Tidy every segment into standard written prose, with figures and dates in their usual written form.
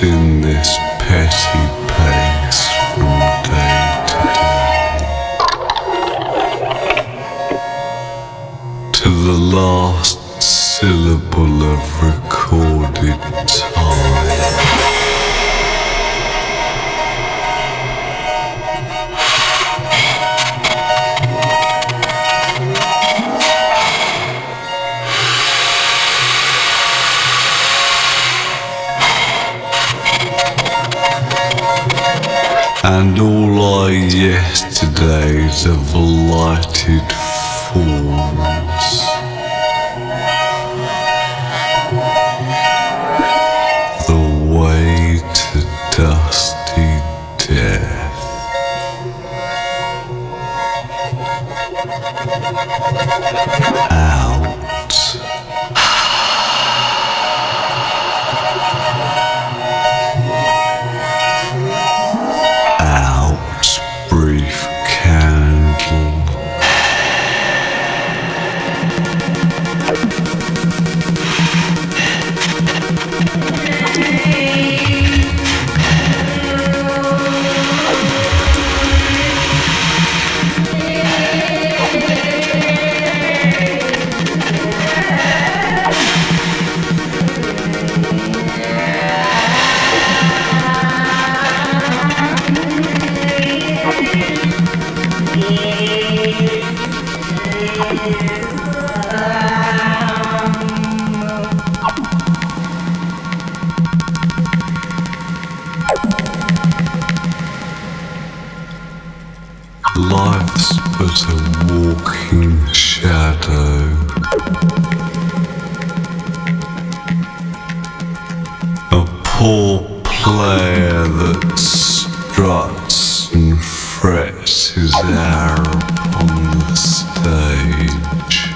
in this petty pace from day to day, to the last syllable of recorded time. And all our yesterdays of lighted forms, the way to dusty death. Out. Brief candle. Life's but a walking shadow, a poor player that struts and frets his hour upon the stage.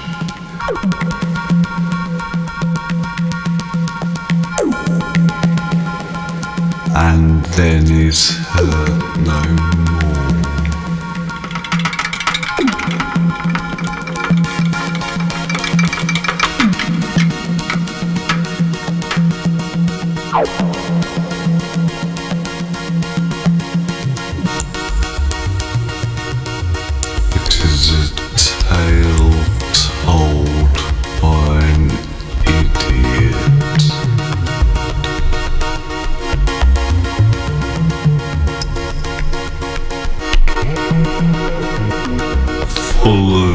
And then is heard no more. It is a tale told by an idiot, full